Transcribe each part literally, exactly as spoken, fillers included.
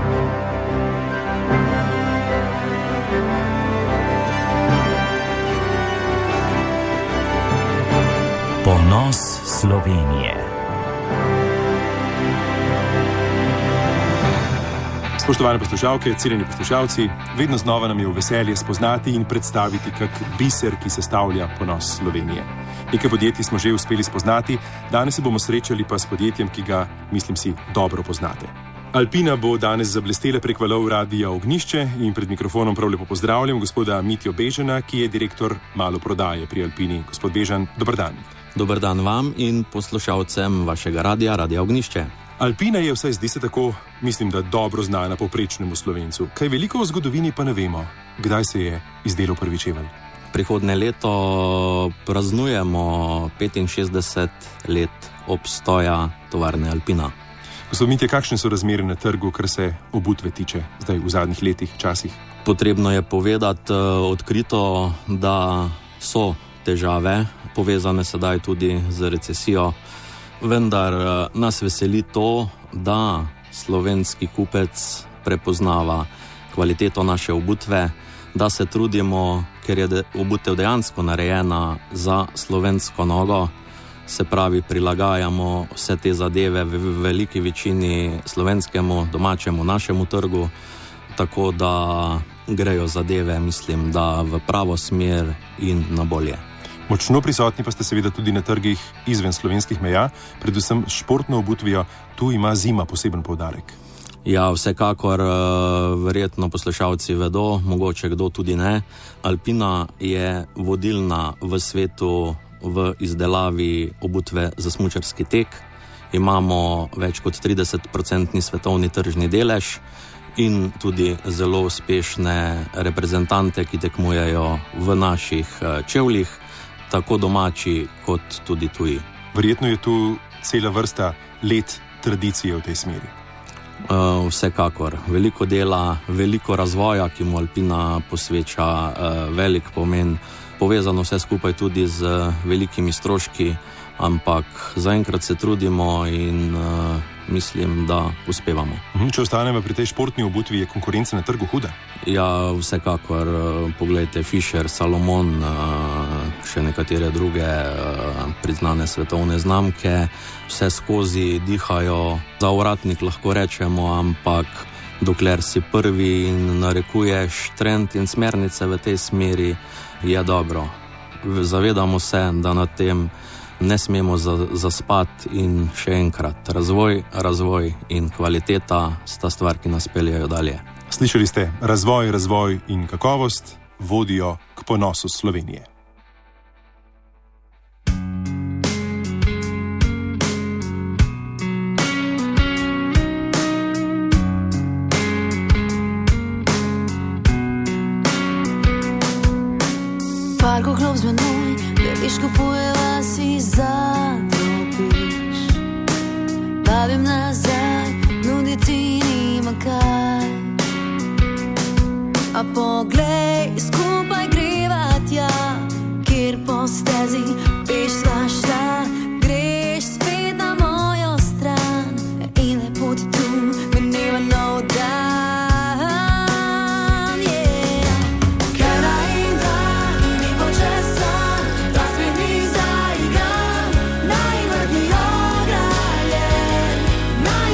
Ponos Slovenije. Spoštovane poslušalke, cenjeni poslušalci, vedno znova nam je v veselje spoznati in predstaviti kak biser, ki sestavlja ponos Slovenije. Nekaj podjetij smo že uspeli spoznati, danes se bomo srečali pa s podjetjem, ki ga, mislim si, dobro poznate. Alpina bo danes zablestela prek valov Radia Ognjišče in pred mikrofonom prav lepo pozdravljam gospoda Mitjo Bežana, ki je direktor maloprodaje pri Alpini. Gospod Bežan, dober dan. Dober dan vam in poslušalcem vašega radia, Radia Ognjišče. Alpina je, vsaj zdi se tako, mislim, da dobro znana povprečnemu Slovencu. Kaj veliko o zgodovini pa ne vemo. Kdaj se je izdelal prvi čevelj? Prihodnje leto praznujemo petinšestdeset let obstoja tovarne Alpina. Gospod Mitje, kakšne so razmere na trgu, kar se obutve tiče, zdaj v zadnjih letih, časih? Potrebno je povedati uh, odkrito, da so težave, povezane sedaj tudi z recesijo, vendar uh, nas veseli to, da slovenski kupec prepoznava kvaliteto naše obutve, da se trudimo, ker je de- obutev dejansko narejena za slovensko nogo, se pravi, prilagajamo vse te zadeve v veliki večini slovenskemu, domačemu, našemu trgu, tako da grejo zadeve, mislim, da v pravo smer in na bolje. Močno prisotni pa ste seveda tudi na trgih izven slovenskih meja, predvsem s športno obutvijo, tu ima zima poseben poudarek. Ja, vsekakor, verjetno poslušalci vedo, mogoče kdo tudi ne. Alpina je vodilna v svetu v izdelavi obutve za smučarski tek. Imamo več kot trideset procentni svetovni tržni delež in tudi zelo uspešne reprezentante, ki tekmujejo v naših čevljih, tako domači kot tudi tuji. Verjetno je tu cela vrsta let tradicije v tej smeri. Uh, vsekakor. Veliko dela, veliko razvoja, ki mu Alpina posveča uh, velik pomen, povezano vse skupaj tudi z velikimi stroški, ampak zaenkrat se trudimo in uh, mislim, da uspevamo. Če ostanemo pri tej športni obutvi, je konkurenca na trgu huda? Ja, vsekakor. Poglejte, Fischer, Salomon, še nekatere druge priznane svetovne znamke, vse skozi dihajo za ovratnik, lahko rečemo, ampak dokler si prvi in narekuješ trend in smernice v tej smeri, je dobro. Zavedamo se, da na tem ne smemo zaspati in še enkrat, razvoj, razvoj in kvaliteta sta stvar, ki nas peljejo dalje. Slišali ste, razvoj, razvoj in kakovost vodijo k ponosu Slovenije. Parko klop z menoj, da viš kupujeva si zadrobiš. Vabim nazaj, nuditi nima kaj. A poglej, skupaj greva tja, kjer po stezi peš sva šla. Greš spet na mojo stran in lepo ti tu mineva nov dan. Naj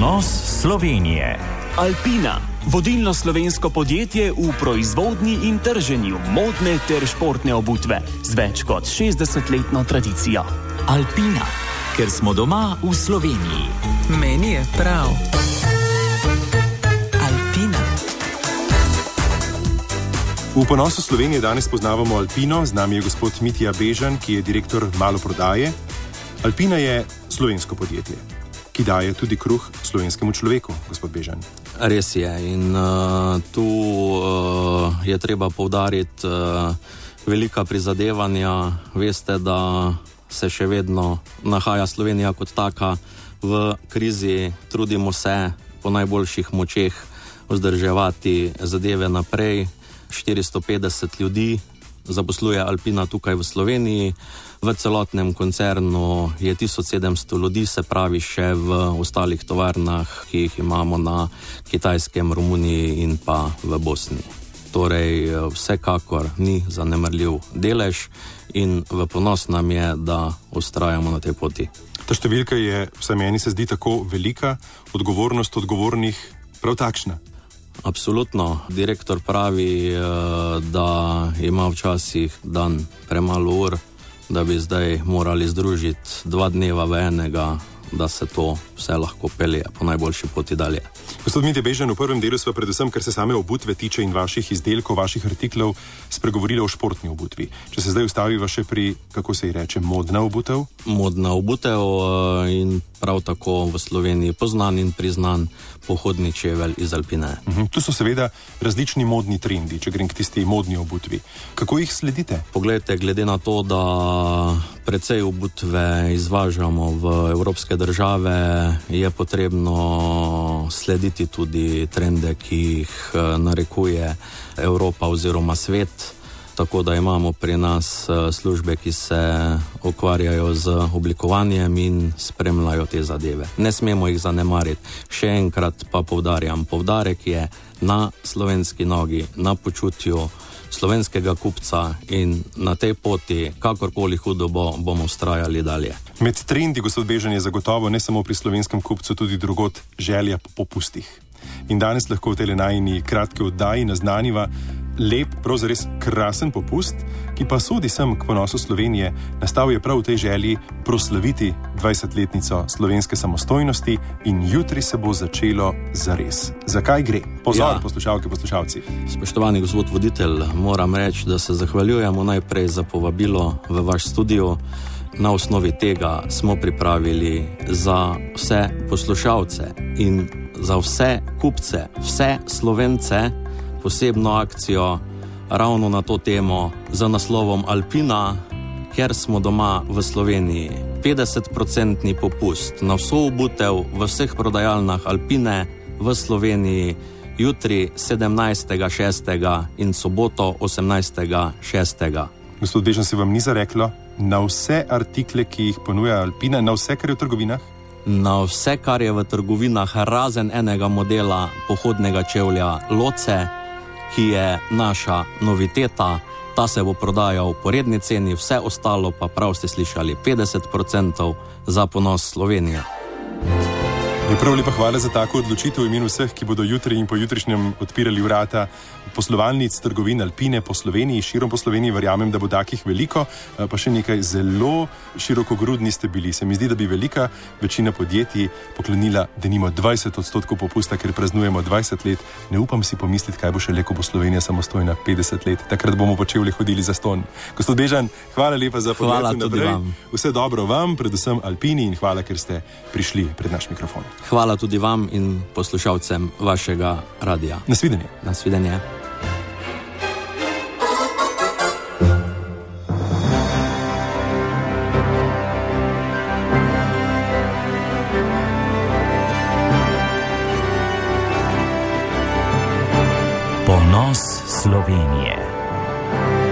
Ponos Slovenije. Alpina, vodilno slovensko podjetje v proizvodnji in trženju modne ter športne obutve z več kot šestdesetletno tradicijo. Alpina, ker smo doma v Sloveniji. Meni je prav. Alpina. V Ponosu Slovenije danes poznavamo Alpino, z nami je gospod Mitja Bežan, ki je direktor maloprodaje. Alpina je slovensko podjetje, ki daje tudi kruh slovenskemu človeku, gospod Bežan. Res je in uh, tu uh, je treba poudariti uh, velika prizadevanja. Veste, da se še vedno nahaja Slovenija kot taka v krizi. Trudimo se po najboljših močeh vzdrževati zadeve naprej. štiristo petdeset ljudi zaposluje Alpina tukaj v Sloveniji. V celotnem koncernu je tisoč sedemsto ljudi, se pravi še v ostalih tovarnah, ki jih imamo na Kitajskem, Romuniji in pa v Bosni. Torej, vsekakor ni zanemarljiv delež in v ponos nam je, da vztrajamo na tej poti. Ta številka je, vsaj meni se zdi, tako velika, odgovornost odgovornih prav takšna. Absolutno. Direktor pravi, da ima včasih dan premalo ur, da bi zdaj morali združiti dva dneva v enega, da se to vse lahko pelje po najboljši poti dalje. Gospod Mitja Bežan, v prvem delu sva predvsem, kar se same obutve tiče in vaših izdelkov, vaših artiklov, spregovorili o športni obutvi. Če se zdaj ustaviva še pri, kako se ji reče, modna obutev? Modna obutev in prav tako v Sloveniji poznan in priznan pohodni čevelj iz Alpine. Uh-huh. Tu so seveda različni modni trendi, če grem k tisti modni obutvi. Kako jih sledite? Poglejte, glede na to, da precej obutve izvažamo v evropske države, je potrebno slediti tudi trende, ki jih narekuje Evropa oziroma svet. Tako da imamo pri nas službe, ki se ukvarjajo z oblikovanjem in spremljajo te zadeve. Ne smemo jih zanemariti. Še enkrat pa poudarjam, poudarek je na slovenski nogi, na počutju slovenskega kupca in na tej poti, kakorkoli hudo bo, bomo vztrajali dalje. Med trendi, gospod Bežan, je zagotovo ne samo pri slovenskem kupcu, tudi drugod želja po popustih. In danes lahko v tej najini kratki oddaji naznaniva lep, pravzaprav res krasen popust, ki pa sodi sem k Ponosu Slovenije. Nastal je prav v tej želji proslaviti dvajsetletnico slovenske samostojnosti in jutri se bo začelo zares. Zakaj gre? Pozor, ja. Poslušalke, poslušalci. Spoštovani gospod voditelj, moram reči, da se zahvaljujemo najprej za povabilo v vaš studio. Na osnovi tega smo pripravili za vse poslušalce in za vse kupce, vse Slovence, posebno akcijo ravno na to temo za naslovom Alpina, ker smo doma v Sloveniji. petdeset procentni popust na vso obutev v vseh prodajalnah Alpine v Sloveniji jutri sedemnajstega šestega in soboto osemnajstega šestega. Gospod Bežan, se vam ni zareklo na vse artikle, ki jih ponuja Alpina, na vse, kar je v trgovinah? Na vse, kar je v trgovinah, razen enega modela pohodnega čevlja Loce, ki je naša noviteta. Ta se bo prodajal po redni ceni, vse ostalo pa prav ste slišali, petdeset procentov za Ponos Slovenije. Je prav lepa hvala za tako odločitev v imenu vseh, ki bodo jutri in pojutrišnjem odpirali vrata poslovalnic, trgovin Alpine po Sloveniji, širom po Sloveniji. Verjamem, da bo takih veliko, pa še nekaj, zelo širokogrudni ste bili. Se mi zdi, da bi velika večina podjetij poklonila denimo dvajset odstotkov popusta, ker praznujemo dvajset let. Ne upam si pomisliti, kaj bo še le, ko bo Slovenija samostojna petdeset let. Takrat bomo po čevljih hodili za ston. Gospod Bežan, hvala lepa za pogovor naprej. Vse dobro vam, predvsem Alpini, in hvala, ker ste prišli pred naš mikrofon. Hvala tudi vam in poslušalcem vašega radia. Nasvidenje. Nasvidenje. Ponos Slovenije.